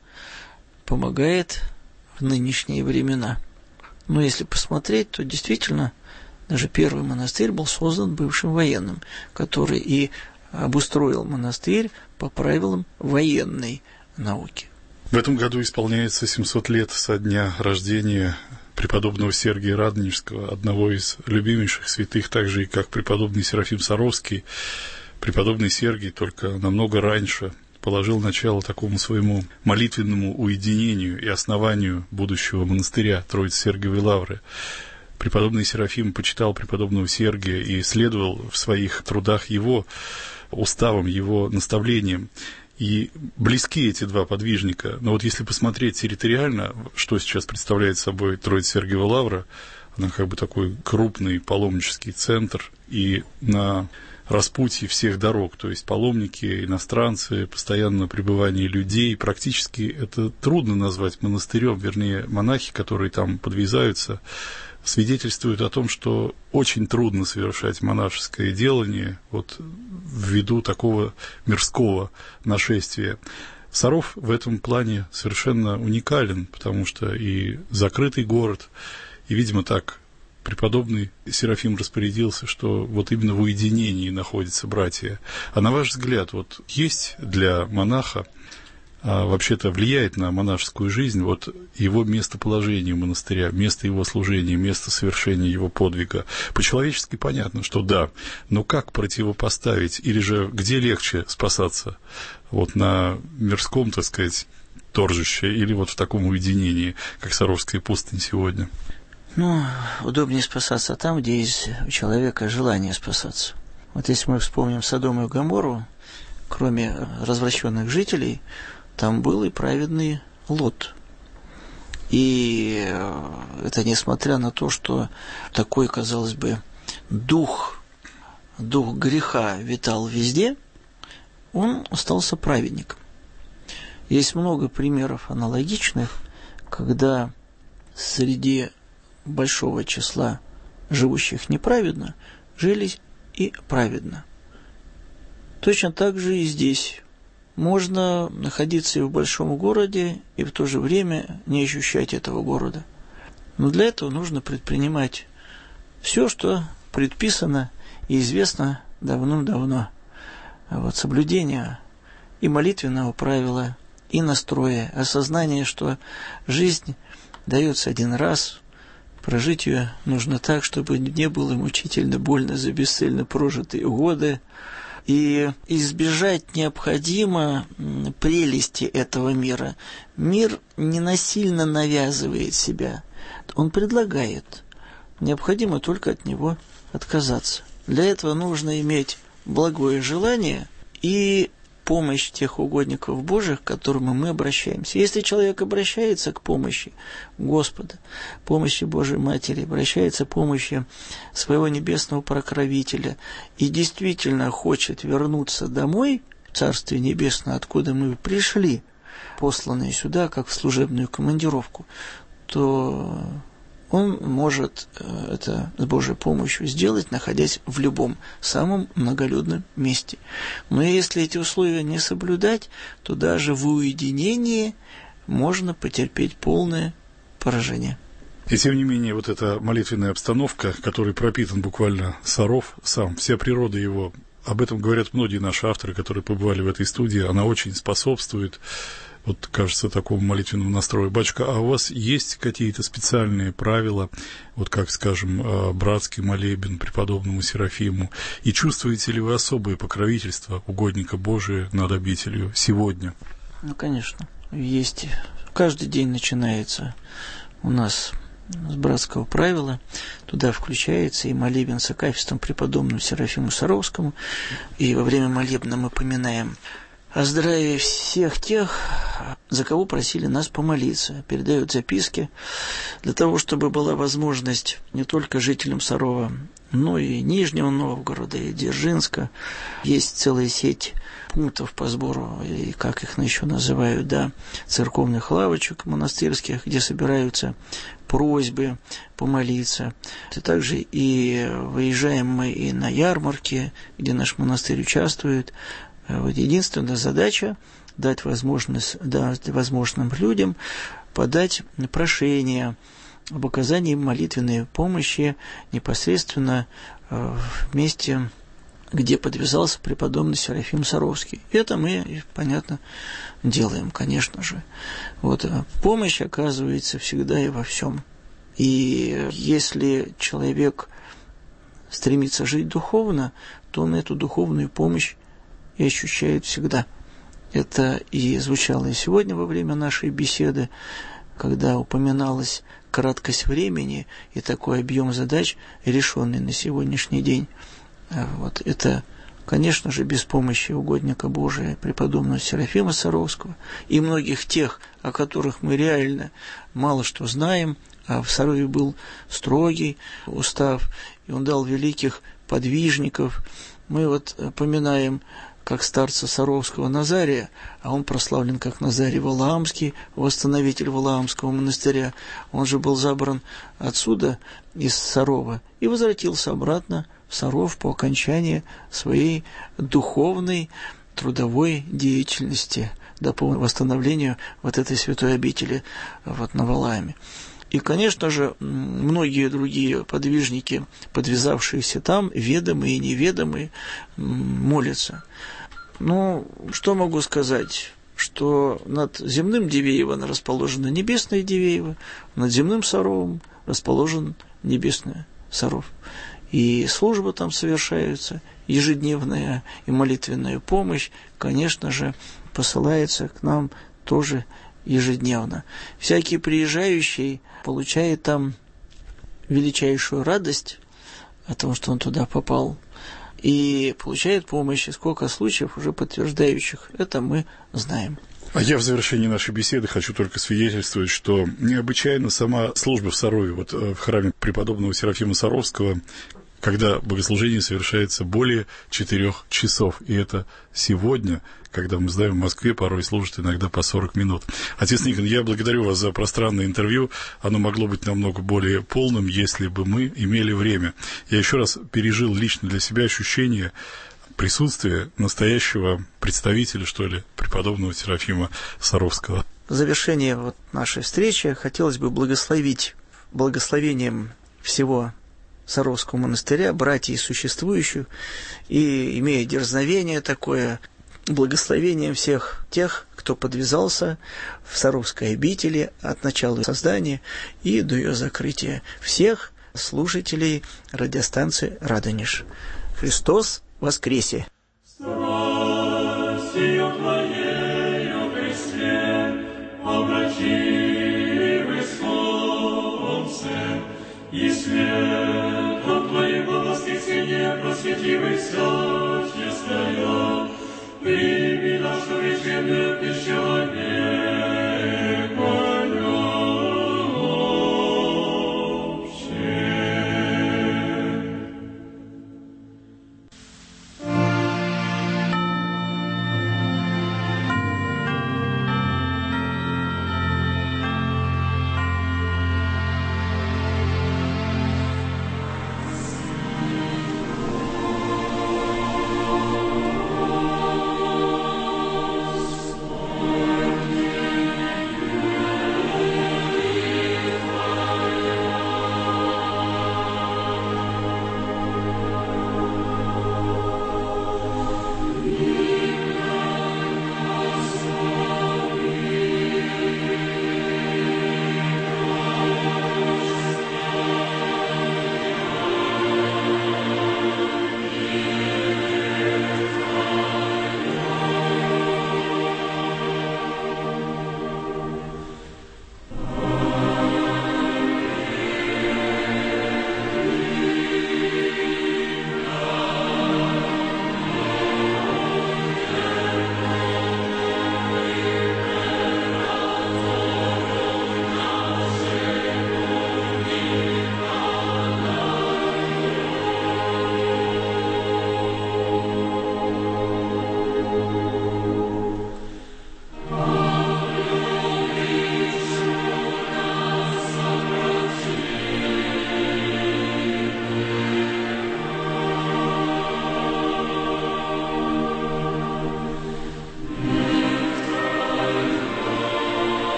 помогает в нынешние времена. Но если посмотреть, то действительно даже первый монастырь был создан бывшим военным, который и обустроил монастырь по правилам военной науки. В этом году исполняется семьсот лет со дня рождения преподобного Сергия Радонежского, одного из любимейших святых, так же и как преподобный Серафим Саровский. Преподобный Сергий только намного раньше положил начало такому своему молитвенному уединению и основанию будущего монастыря Троицы Сергиевой Лавры. преподобный Серафим почитал преподобного Сергия и следовал в своих трудах его уставам, его наставлениям. И близки эти два подвижника. Но вот если посмотреть территориально, что сейчас представляет собой Троице-Сергиева Лавра, она как бы такой крупный паломнический центр, и на распутье всех дорог, то есть паломники, иностранцы, постоянное пребывание людей, практически это трудно назвать монастырем, вернее, монахи, которые там подвязаются, свидетельствуют о том, что очень трудно совершать монашеское делание вот ввиду такого мирского нашествия. Саров в этом плане совершенно уникален, потому что и закрытый город, и, видимо, так преподобный Серафим распорядился, что вот именно в уединении находятся братья. А на ваш взгляд, вот есть для монаха, а вообще-то влияет на монашескую жизнь вот его местоположение монастыря, место его служения, место совершения его подвига? По-человечески понятно, что да, но как противопоставить, или же где легче спасаться? Вот на мирском, так сказать, торжище, или вот в таком уединении, как Саровская пустынь сегодня? Ну, удобнее спасаться там, где есть у человека желание спасаться. Вот если мы вспомним Содом и Гоморру, кроме развращенных жителей, там был и праведный Лот. И это несмотря на то, что такой, казалось бы, дух, дух греха витал везде, он остался праведником. Есть много примеров аналогичных, когда среди большого числа живущих неправедно жили и праведно. Точно так же и здесь. Можно находиться и в большом городе, и в то же время не ощущать этого города. Но для этого нужно предпринимать все, что предписано и известно давным-давно. Вот соблюдение и молитвенного правила, и настроя, осознание, что жизнь дается один раз, прожить ее нужно так, чтобы не было мучительно больно за бесцельно прожитые годы. И избежать необходимо прелести этого мира. Мир не насильно навязывает себя. Он предлагает. Необходимо только от него отказаться. Для этого нужно иметь благое желание и помощь тех угодников Божьих, к которым мы обращаемся. Если человек обращается к помощи Господа, помощи Божьей Матери, обращается к помощи своего небесного покровителя и действительно хочет вернуться домой, в Царствие Небесное, откуда мы пришли, посланные сюда, как в служебную командировку, то он может это с Божьей помощью сделать, находясь в любом самом многолюдном месте. Но если эти условия не соблюдать, то даже в уединении можно потерпеть полное поражение. И тем не менее, вот эта молитвенная обстановка, которой пропитан буквально Саров сам, вся природа его, об этом говорят многие наши авторы, которые побывали в этой студии, она очень способствует, вот, кажется, такому молитвенному настрою. Батюшка, а у вас есть какие-то специальные правила, вот как, скажем, братский молебен преподобному Серафиму, и чувствуете ли вы особое покровительство угодника Божия над обителью сегодня? Ну, конечно, есть. Каждый день начинается у нас с братского правила, туда включается и молебен с акафистом преподобному Серафиму Саровскому, и во время молебна мы поминаем о здравии всех тех, за кого просили нас помолиться. Передают записки для того, чтобы была возможность не только жителям Сарова, но и Нижнего Новгорода, и Дзержинска. Есть целая сеть пунктов по сбору, и как их еще называют, да, церковных лавочек монастырских, где собираются просьбы помолиться. И также и выезжаем мы и на ярмарки, где наш монастырь участвует. Вот единственная задача – дать возможность дать возможным людям подать прошение об оказании молитвенной помощи непосредственно в месте, где подвязался преподобный Серафим Саровский. Это мы, понятно, делаем, конечно же. Вот, помощь оказывается всегда и во всем. И если человек стремится жить духовно, то он эту духовную помощь и ощущает всегда. Это и звучало и сегодня во время нашей беседы, когда упоминалась краткость времени и такой объем задач, решенный на сегодняшний день. Вот это, конечно же, без помощи угодника Божия, преподобного Серафима Саровского и многих тех, о которых мы реально мало что знаем, а в Сарове был строгий устав, и он дал великих подвижников. Мы вот поминаем как старца Саровского Назария, а он прославлен как Назарий Валаамский, восстановитель Валаамского монастыря. Он же был забран отсюда, из Сарова, и возвратился обратно в Саров по окончании своей духовной, трудовой деятельности, да, по восстановлению вот этой святой обители вот на Валааме. И, конечно же, многие другие подвижники, подвязавшиеся там, ведомые и неведомые, молятся. Ну, что могу сказать? Что над земным Дивеево расположено небесное Дивеево, над земным Саровом расположен небесный Саров. И служба там совершается, ежедневная и молитвенная помощь, конечно же, посылается к нам тоже ежедневно. Всякий приезжающий получает там величайшую радость о том, что он туда попал, и получает помощь. И сколько случаев уже подтверждающих это мы знаем. А я в завершении нашей беседы хочу только свидетельствовать, что необычайно сама служба в Сарове, вот в храме преподобного Серафима Саровского, когда богослужение совершается более четырех часов. И это сегодня, когда мы знаем, в Москве порой служат иногда по сорок минут. Отец Никон, я благодарю вас за пространное интервью. Оно могло быть намного более полным, если бы мы имели время. Я еще раз пережил лично для себя ощущение присутствия настоящего представителя, что ли, преподобного Серафима Саровского. В завершение вот нашей встречи хотелось бы благословить благословением всего Саровского монастыря, братьев существующих, и, имея дерзновение такое, благословением всех тех, кто подвязался в Саровской обители от начала создания и до ее закрытия, всех слушателей радиостанции «Радонеж». Христос воскресе! Просветивый все честное,